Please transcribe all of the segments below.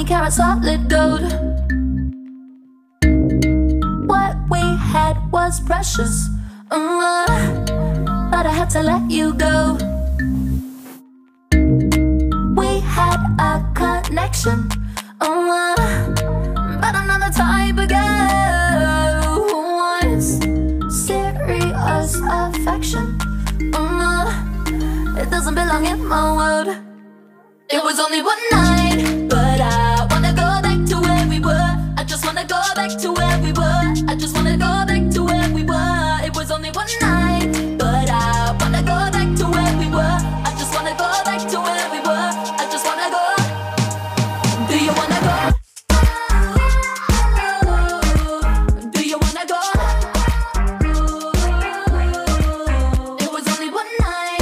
20 karat solid gold. What we had was precious, but I had to let you go. We had a connection, but I'm not the type of girl who wants serious affection. It doesn't belong in my world. It was only one night, but I wanna go back to where we were. I just wanna go back to where we were. I just wanna go back to where we were. It was only one night, but I wanna go back to where we were. I just wanna go back to where we were. I just wanna go. Do you wanna go? Do you wanna go? It was only one night.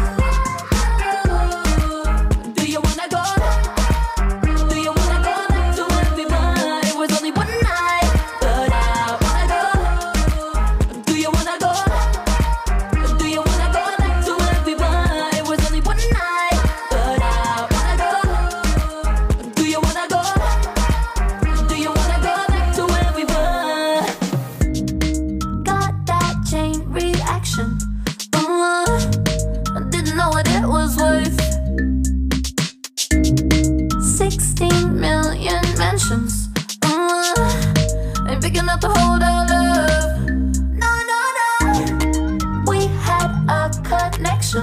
Do you wanna go? Do you wanna go back to where we were? It was only one night, but I wanna go. Do you wanna go? Do you wanna go back to where we were? It was only one night, but I wanna go. Do you wanna go? Do you wanna go back to where we were? Got that chain reaction. I didn't know what it was worth. 16 million mentions. Ain't big enough to hold our love. No, no, no. We had a connection,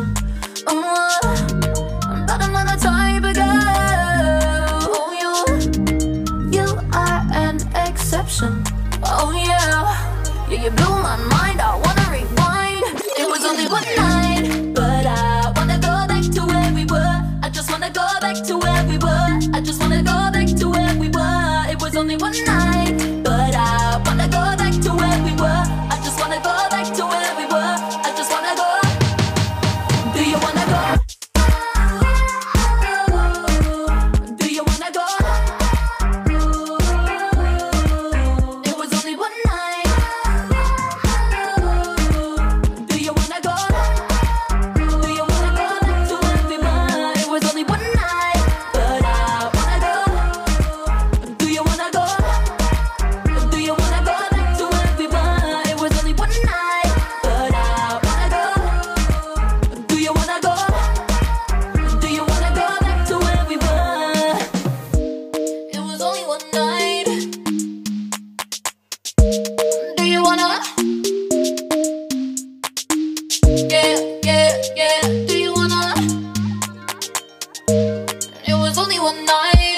but I'm not the type of girl. Oh, you are an exception. Oh yeah, yeah, you blew my mind. I wanna rewind. It was only one night, but I wanna go back to where we were. I just wanna go back to where we were. I just wanna go back to where we were. It was only one night, but I wanna go back to where we were. I just wanna go back to where we were. I just wanna go. Do you wanna go? Do you wanna go? It was only one night. Do you wanna go? Do you wanna go back to where we were? It was only one night, but I wanna go. Do you wanna go? Do you wanna go back to where we were? It was only one night, but I wanna go. Do you wanna go? Do you wanna go back to where we were? It was only one night. Do you wanna? Yeah, yeah, yeah. Do you wanna? It was only one night.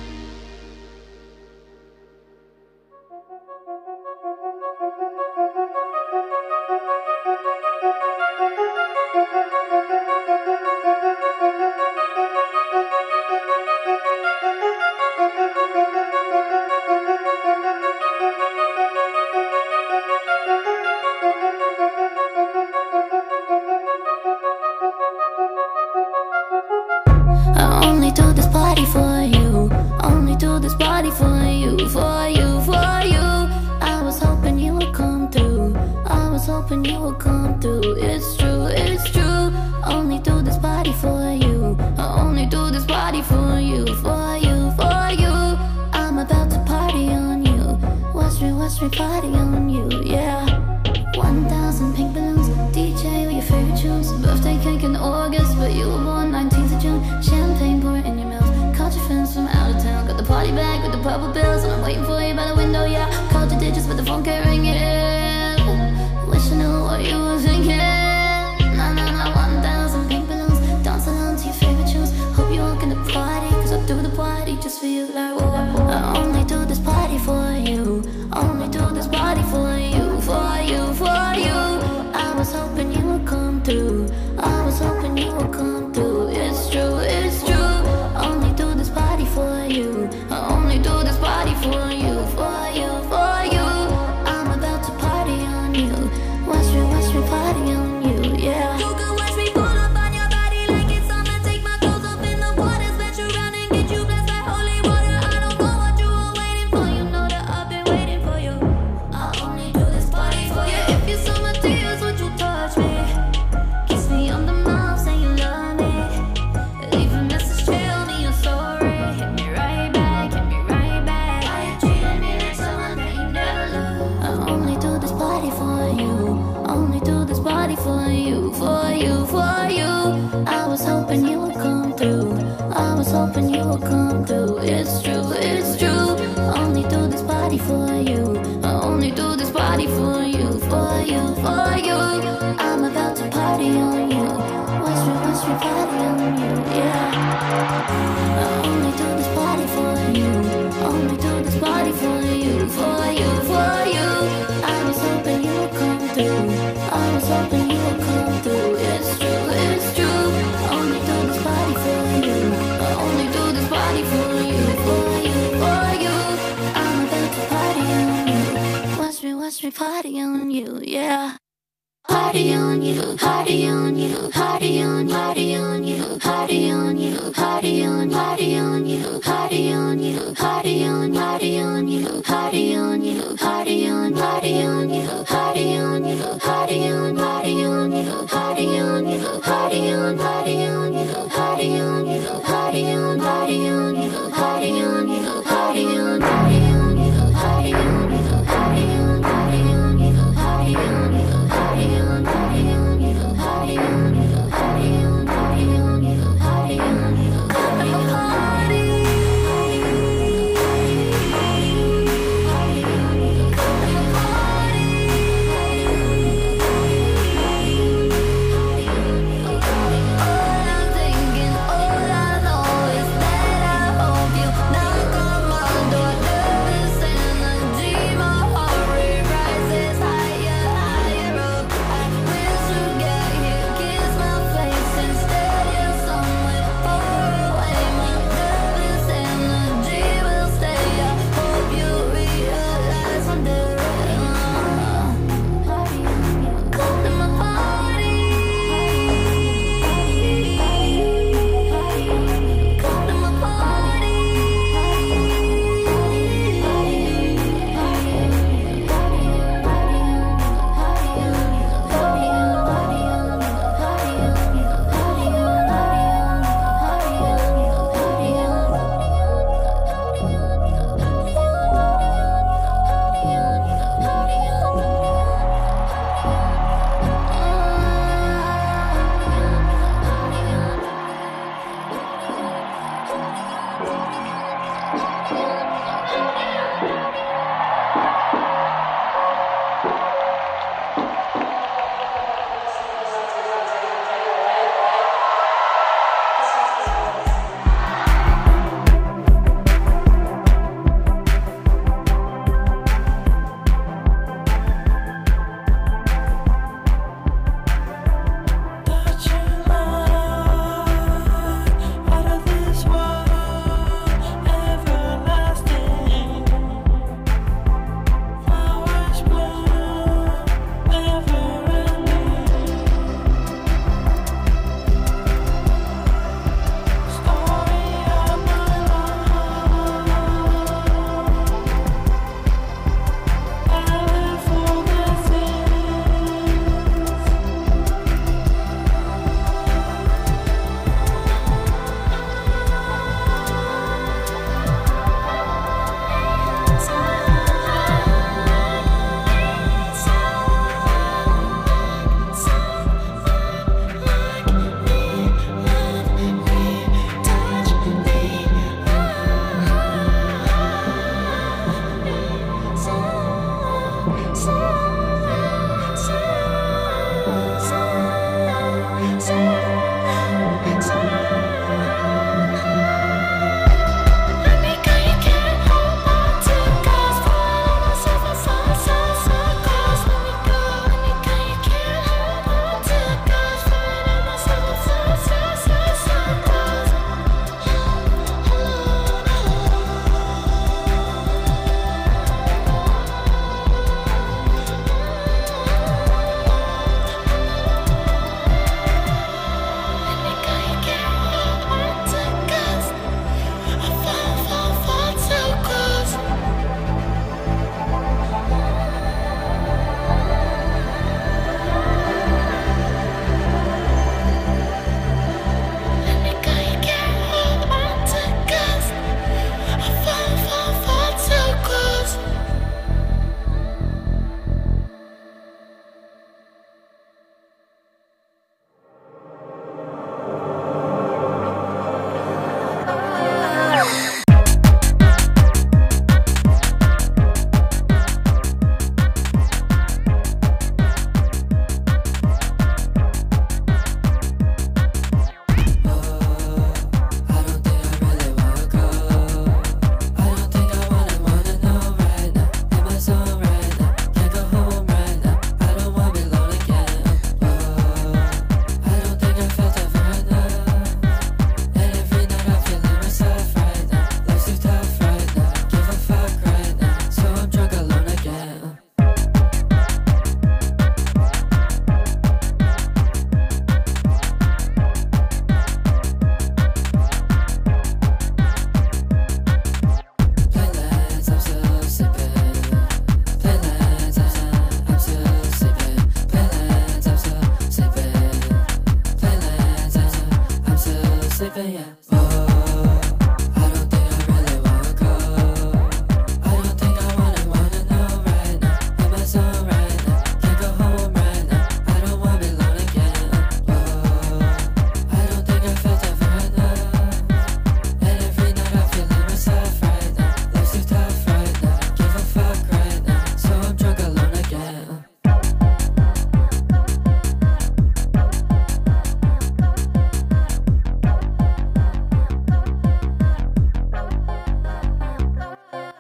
I only do this party for you. Only do this party for you, for you, for you. I was hoping you would come through. I was hoping you would come through. It's true, it's true. Only do this party for you. I only do this party for you, for you, for you. I'm about to party on you. Watch me party on you, yeah. 1,000 pink balloons, DJ with your favorite tunes. Birthday cake in August, but you were born 19th of June. Champagne pouring in your mouth. Caught your friends from out of town. Got the party bag with the purple bills, and I'm waiting for you by the window, yeah. Called your digits, but the phone can't ring it. Wish I knew what you were thinking. Nah, nah, nah, 1,000 pink balloons. Dance along to your favorite tunes. Hope you walk in the party, cause I do the party just for you, like, whoa. I only do this party for you. Only do this party for you, for you, for you. I was hoping you would come through. I was hoping you would come through. It's true, it's true. Only do this party for you. I only do this party for you, for you, for you. I'm about to party on you. Watch me party on you, yeah. You can watch me pull up on your body like it's summer. Take my clothes off in the water, splash around and get you blessed by holy water. I don't for you, for you. I'm about to party on you. Watch me party on you, yeah. Party on you, party on you, party on, party on you, party on you, party on, party on you, party on you, party on, party on you, party on you, party on, party on you, party on you, party on, party on you, party on you, party on, party on you, party on you, party on, party on you, party on you, party on, party on you, party on you, party on, party on you, party on you.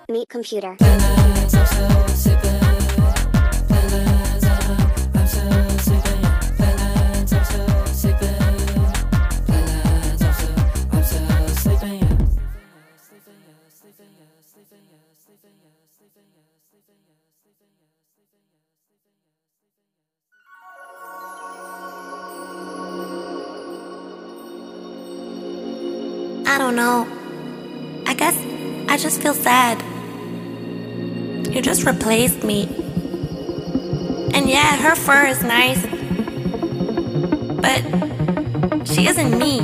Meet computer. I don't know. I guess I just feel sad. You just replaced me. And yeah, her fur is nice. But she isn't me.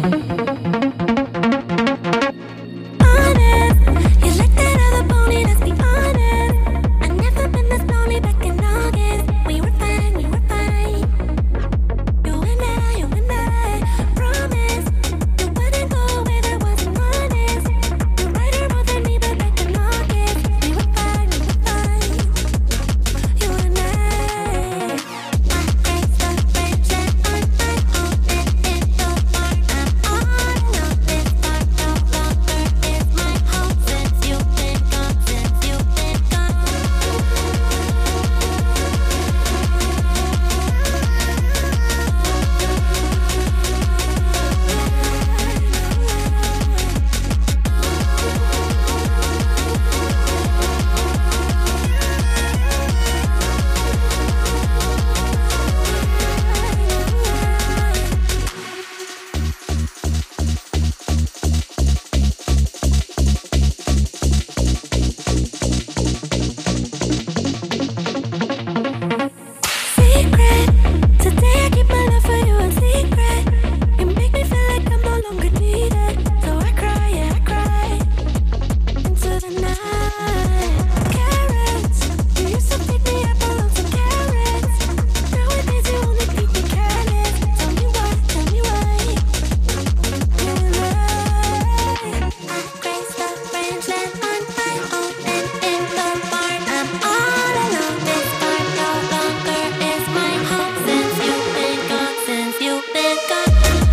Honest, you licked that other pony, let's be honest. I never been this lonely back in August. We were fine, we were fine. You and I promise you wouldn't go away, that wasn't honest. You're right more than me, but back in August we were fine, we were fine. You and I raised the bridge that on my own, and it so far I'm all alone. This part no longer is my home since you've been gone, since you've been gone. Secret, today I keep my love for you a secret. You make me feel like I'm no longer needed, so I cry, yeah I cry into the night. Carrots, you used to pick me up on lots of carrots. Nowadays you only keep me careless. Tell me why, tell me why. You and I raised the branchlet on my own, and in the barn I'm all alone. This barn no longer is my home since you've been gone, since you've been gone.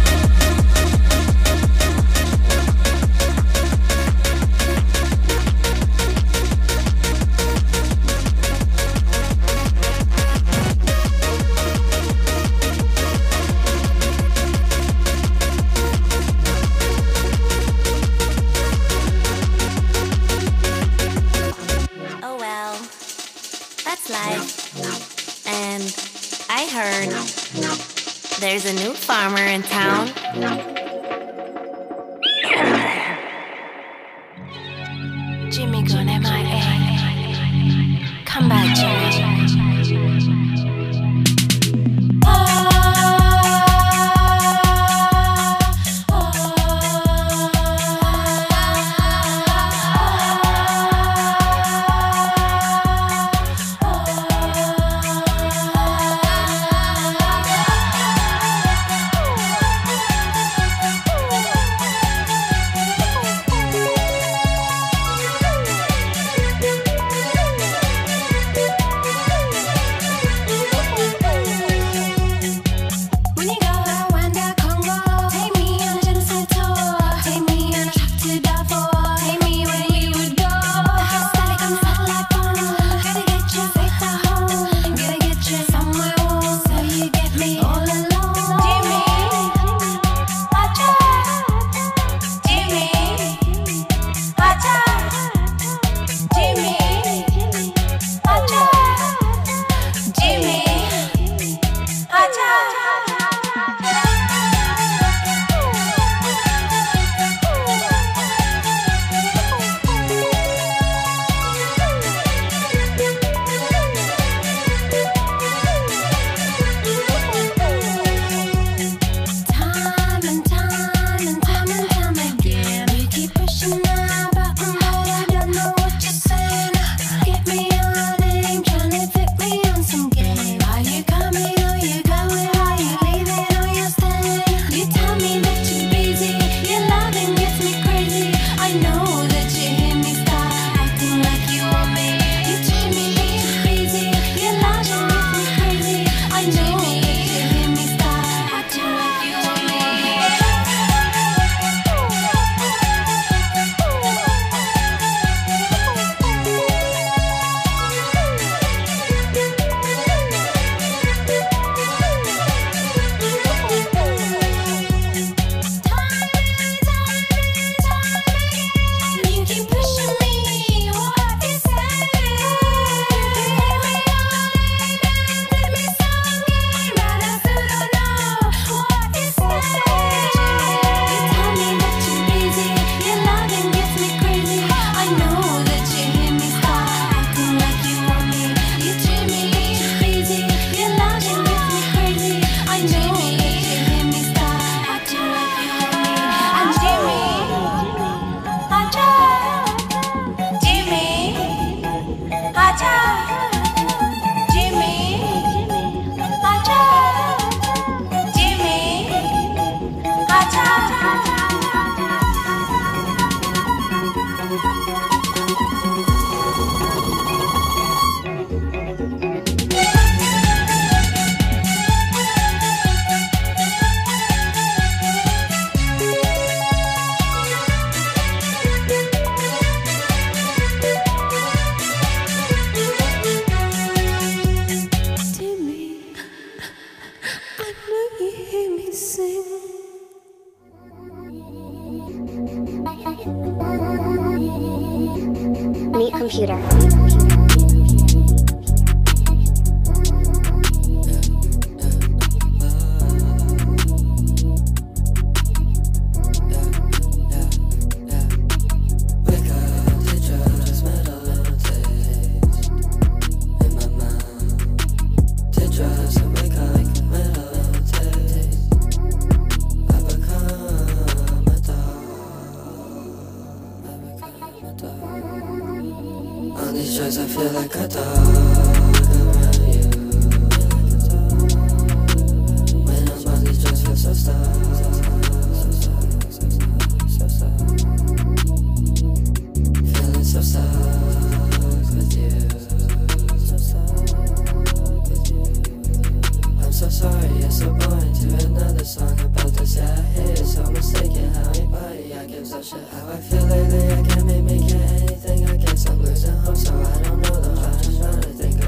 Oh well, that's life. And I heard there's a new farmer in town. Jimmy gone MIA. Come back, Jimmy. Meet computer. On these drugs I feel like a dog around you. When I'm on these drugs feel so stuck. Feeling so stuck with you. I'm so sorry, it's so boring to another song about this. Yeah, I hear it, so mistaken how anybody I give a shit. How I feel lately, I can't make me get anything I guess I'm losing hope, so I don't know though. I'm just trying to think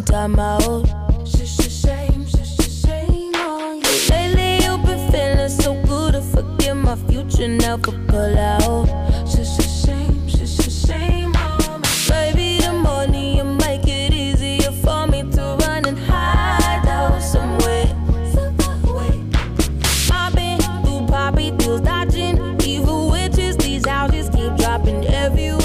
time out. Shame on you. Lately you've been feeling so good, I forget my future now for pull out. Shame on me. Baby, the money you make it easier for me to run and hide out somewhere. I've been through poppy deals, dodging evil witches. These houses keep dropping everywhere.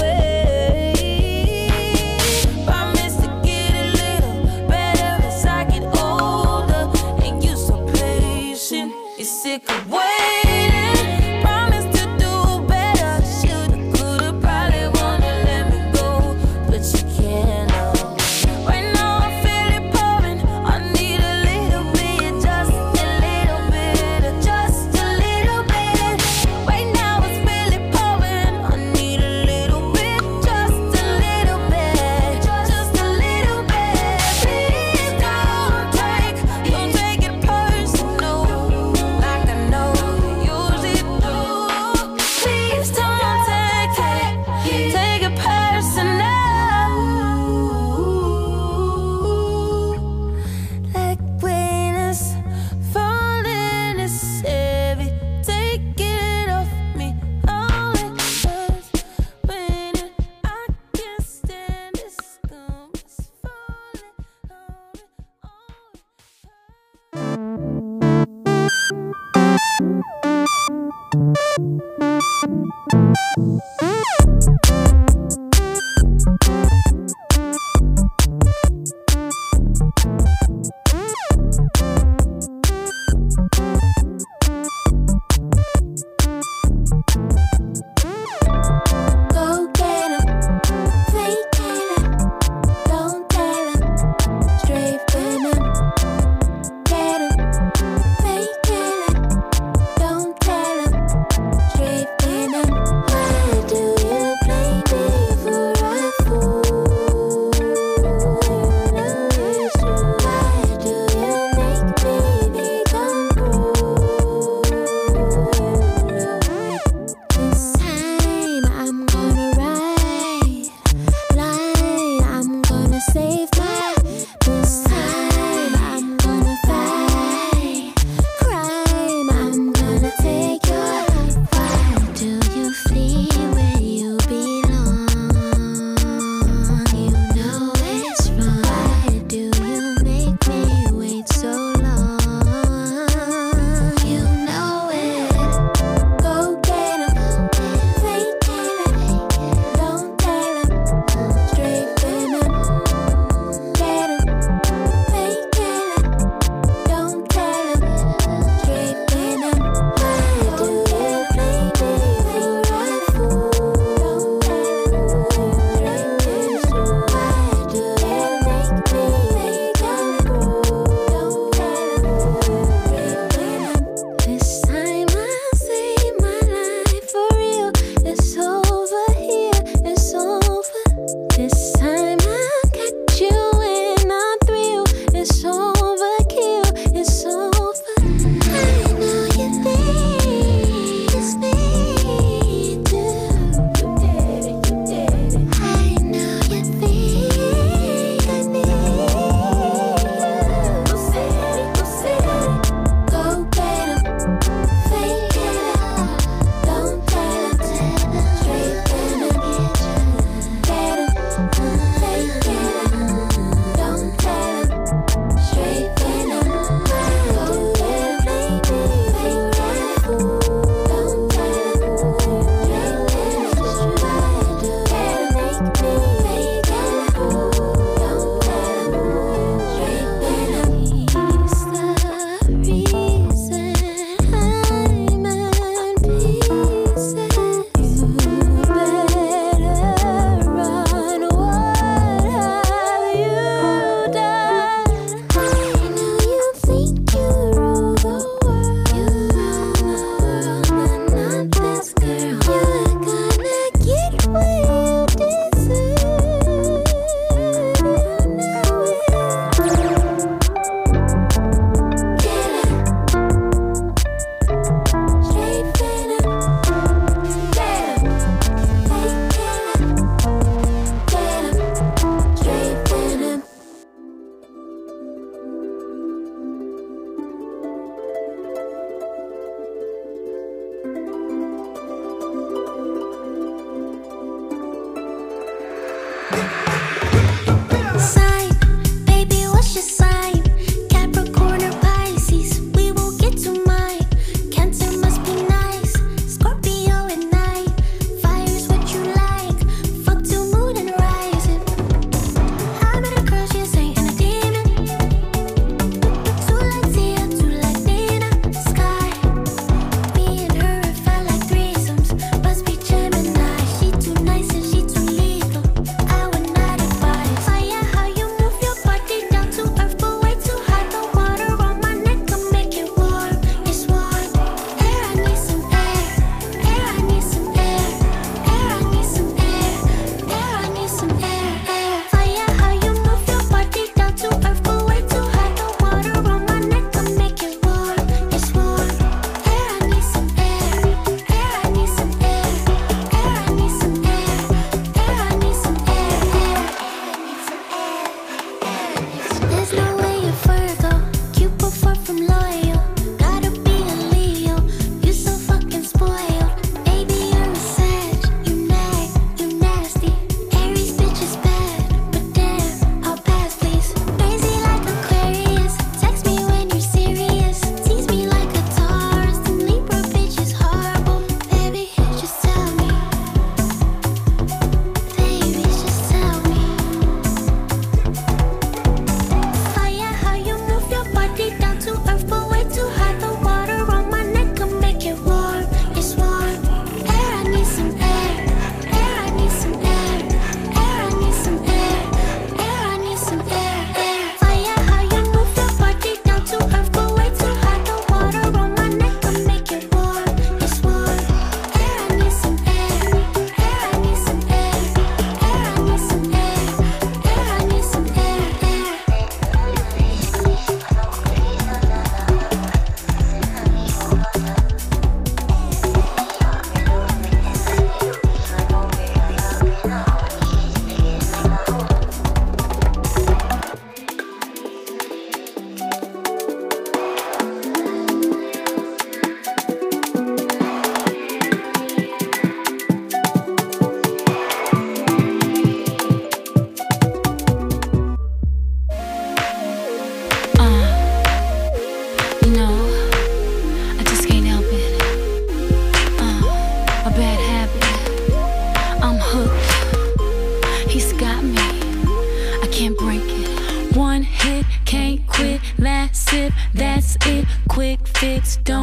Promise to get a little better as I get older, and you so patient. You're sick of waiting. Promise to do better. Shoulda, coulda, probably wanna let me go, but you can't. Right now I feel it pouring. I need a little bit, just a little bit, just a little bit. Right now it's really pouring. I need a little bit, just a little bit, just a little bit. Please don't take it personal, like I know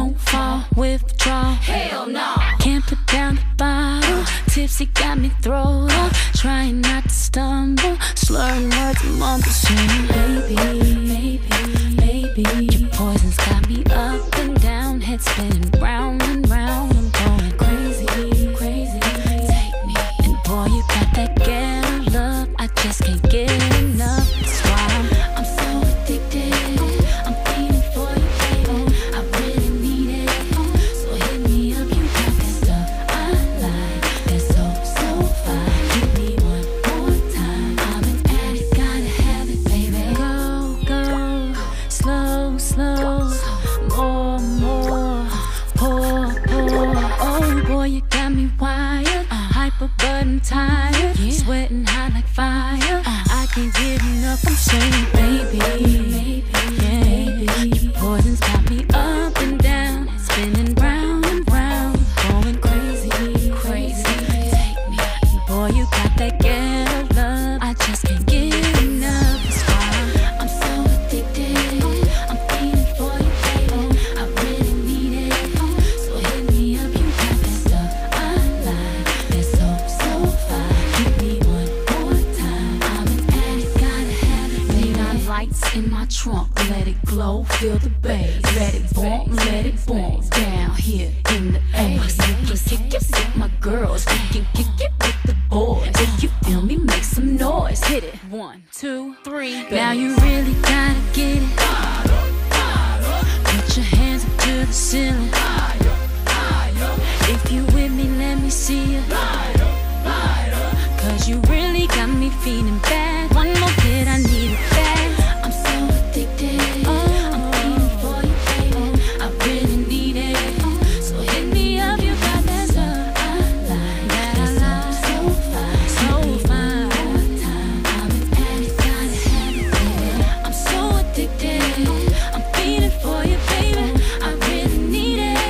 won't fall, withdraw. Hell no. Can't put down the bottle. Tipsy got me thrown up. Trying not to stumble. Slurring words and mumble saying, baby, baby, baby. Your poison's got me up and down. Head spinning round and round. I'm going crazy, crazy. Take me. And boy, you got that ghetto love. I just can't get enough. That's why I'm so addicted. I'm feeling for you, baby. I really need it. So hit me up, you got that stuff I like. That's so fine. Give me one more time. I'm an addict, gotta have it, baby. Go, slow, more, pour. Oh boy, you got me wired. Hyper but I'm tired. Sweating hot like fire. I can't get enough. I'm saying, baby, baby. Your poison's got me up and down, spinning round and round, going crazy, crazy. Take me, boy, you got that ghetto love. I just can't get enough. That's why I'm so addicted. I'm feeling for you, baby. I really need it. So hit me up, you got that stuff I like. That's so fine. Give me one more time. I'm an addict, gotta have it. Neon lights in my trunk, let it glow, feel the bass. Let it boom down here in the air. Kick it with my girls, kick it with the boys. If you feel me, make some noise. Hit it, 1, 2, 3. Now you really gotta get it. Put your hands up to the ceiling. If you with me, let me see you. Cause you really got me feeling bad. One more hit, I need it bad. I'm so addicted. I'm feeling for you, baby. I really need it. So hit me up, you got that stuff I like. That I like. So fine. I'm an addict, gotta have it, baby. I'm so addicted. I'm feeling for you, baby. I really need it.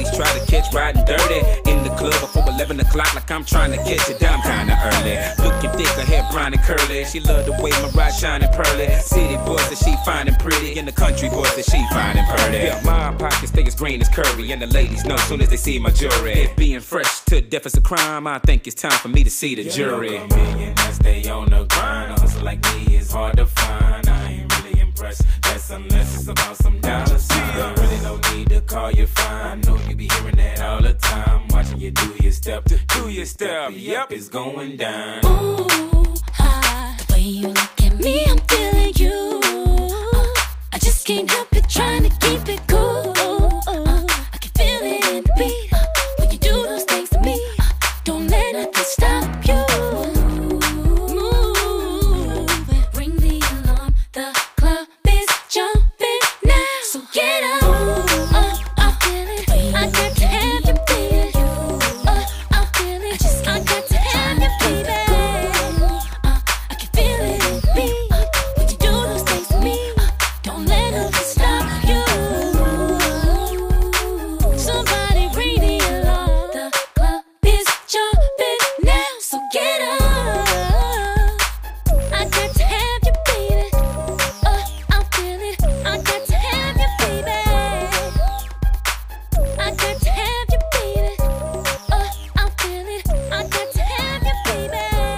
police try to catch riding dirty in the club before 11 o'clock, like I'm trying to catch it down kinda early. Looking thick, her hair brown and curly. She love the way my ride shining pearly. City boys that she fine and pretty, and the country boys that she fine and pretty. Yeah, my pockets stay as green as curry, and the ladies know soon as they see my jewelry. If being fresh to death is a crime, I think it's time for me to see the jury. A million that stay on the grind. A hustle like me is hard to find. I ain't really impressed. That's unless it's about some dollar signs. There really no need to call you fine. Know you be hearing that all the time. Watching you do your step, do your step. Yep, it's going down. Ooh, the way you look at me, I'm feeling you. I just can't help it, trying to keep it cool. I can feel it in the beat when you do those things to me. Don't let nothing stop you. Ring the alarm, the club is jumping now. So get up, I feel it. I got to have you, baby. I feel it. I got to have you, baby. I can feel it in me when you do those things to me. Don't let nothing stop you. Somebody ring the alarm, the club is jumping now. So get up. I got to have you, baby. I feel it. I got to have you, baby. I got to have you, baby. I feel it. I got to have you, baby.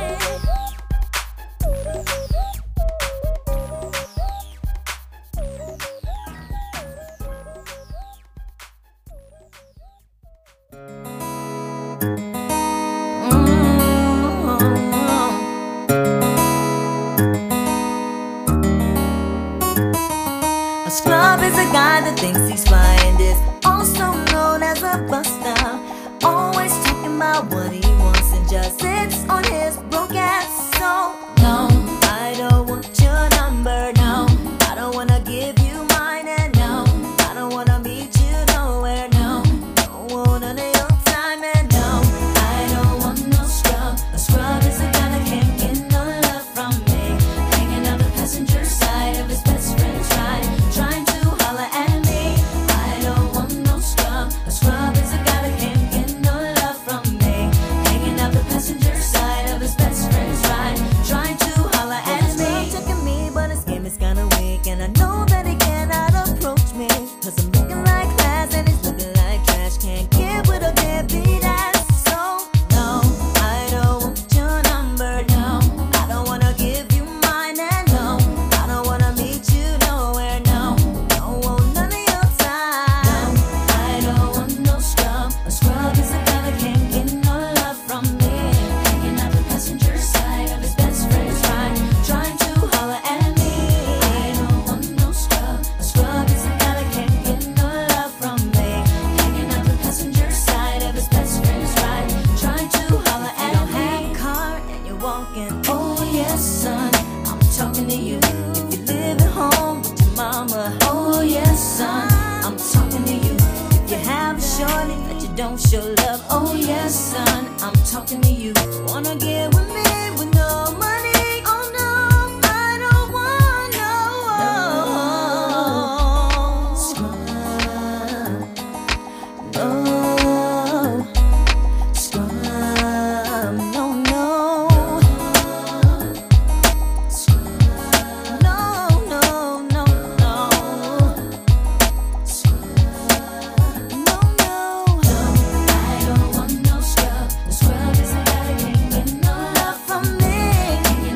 A scrub is a guy that thinks he's fly and is also known as a buster. Always talking about what he wants and just sits on his broke ass. So no, I don't want your number. No, I don't wanna give you mine. And no, I don't wanna meet you nowhere. No, don't want none of your time. And no, I don't want no scrub. A scrub is a guy that can't get no love from me. Hanging out the passenger side of his best friend's ride, trying to holler at me. I don't want no scrub. A scrub is a guy that can't get no love from me. Hanging out the passenger side of his best friend's ride, trying to holler at me. Checking me, but his game is kinda weak, and I know that he cannot approach me, 'cause I'm looking like glass and he's looking like trash. Can't get with a deadbeat ass. So no, I don't want your number. No, I don't wanna give you mine. And no, I don't wanna meet you nowhere. No, don't want none of your time. No, I don't want no scrub. A scrub is a guy that can't get no love from me. Hanging out the passenger side of his best friend's ride, trying to holler at me. I don't want no scrub. A scrub is a guy that can't get no love from me. Hanging out the passenger side of his best friend's ride, trying to holler at me. You don't have a car and you're walking. Oh yes, son, I'm talking to you. If you live at home with your mama. Oh yes, son, I'm talking to you. If you have a shorty that you don't show love. Oh yes, son, I'm talking to you. Wanna get with me with no money? Oh no, I don't want no scrub. No scrub. No, no. No, no, no, no. No, no. I don't want no scrub. The scrub is a guy that can't get no love from me.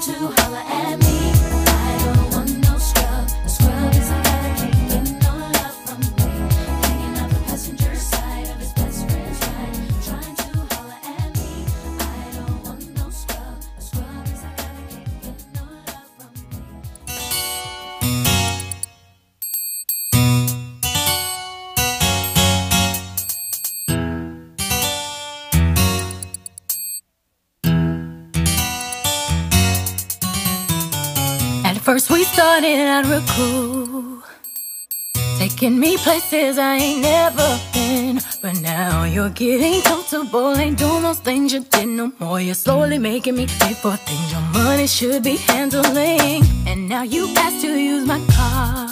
to holler at me. I don't want no scrub. A scrub is a guy that can't get no love from me. Hanging out the passenger side of his best friend's ride, trying to holler at me. I don't want no scrub. A scrub is a guy that can't get no love from me. First we started out real cool, taking me places I ain't never been. But now you're getting comfortable, ain't doing those things you did no more. You're slowly making me pay for things your money should be handling. And now you ask to use my car,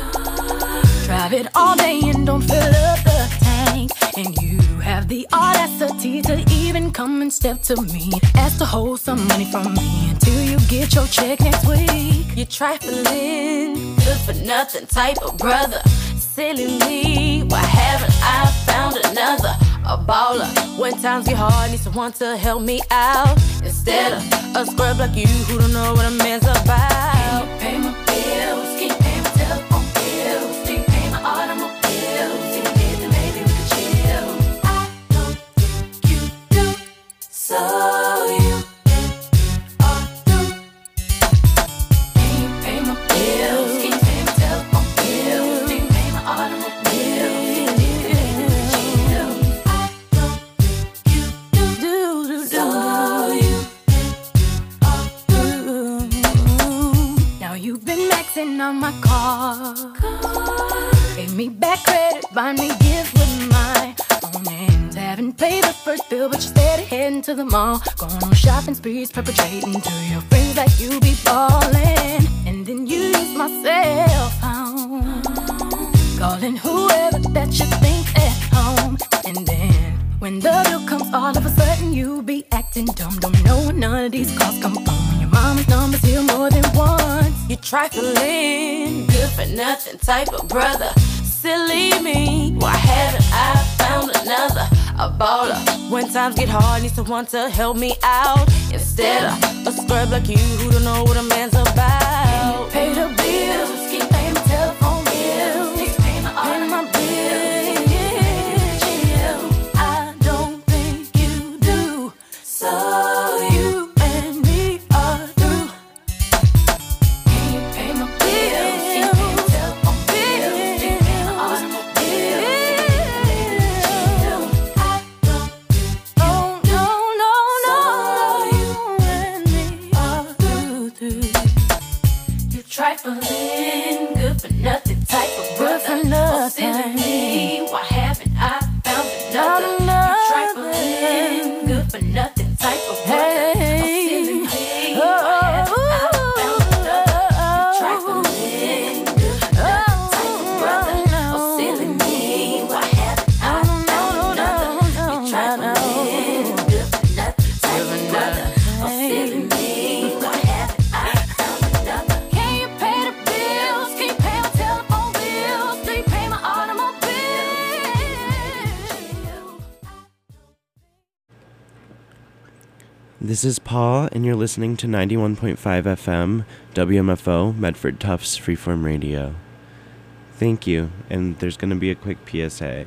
drive it all day and don't fill up the tank. And you have the audacity to even come and step to me, ask to hold some money from me until you get your check next week. You trifling, good for nothing type of brother. Silly me, why haven't I found another? A baller, when times get hard, need someone to help me out, instead of a scrub like you who don't know what a man's about. Pay my bills, keep paying my telephone bills, keep paying my automobiles. If you did, then maybe we could chill. I don't think you do, so you are through. Can you pay my bills, keep paying my telephone bills, keep paying my automobiles. If you did, then maybe we could chill. I don't think you do, so you are through. Now you've been maxing on my car, gave me back credit, buy me gifts with my own hands. Haven't paid the first bill, but you're steady heading to the mall, going on shopping sprees, perpetrating to your friends like you be ballin'. And then you use my cell phone, calling whoever that you think at home. And then when the bill comes, all of a sudden you be acting dumb. Don't know where none of these calls come from. Your mama's number's here more than once. You trifling, good for nothing type of brother. Silly me, why haven't I found another? A baller, when times get hard, need someone to help me out, instead of a scrub like you who don't know what a man's about. Pay the bills, keep paying my telephone bills, keep paying my automobiles. I don't think you do, So you and me are through. can you pay my bills, keep paying my telephone bills, keep paying my automobiles. I don't Oh, no, no, no, you and me are through. you trifling, good for nothing type of Good for brother. Oh, nothing. silly me, why haven't I found another? You trifling, good for nothing type of brother. Oh, silly me, why haven't I found another? You trifling, good for nothing type of brother. Oh, silly me, why haven't I found another? You trifling, good for nothing type of brother. Oh, silly me, why haven't I found another? Can you pay the bills? Can you pay my telephone bills? Do you pay my automobile? This is Paul, and you're listening to 91.5 FM, WMFO, Medford Tufts Freeform Radio. Thank you, and there's going to be a quick PSA.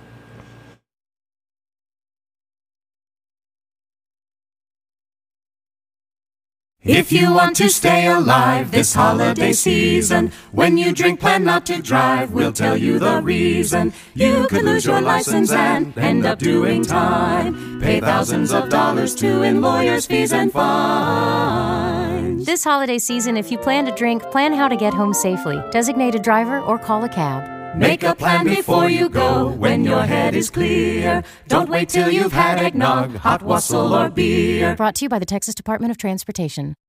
If you want to stay alive this holiday season, when you drink, plan not to drive. We'll tell you the reason. You could lose your license and end up doing time. Pay thousands of dollars to in lawyers' fees and fines. This holiday season, if you plan to drink, plan how to get home safely. Designate a driver or call a cab. Make a plan before you go when your head is clear. Don't wait till you've had eggnog, hot wassail, or beer. Brought to you by the Texas Department of Transportation.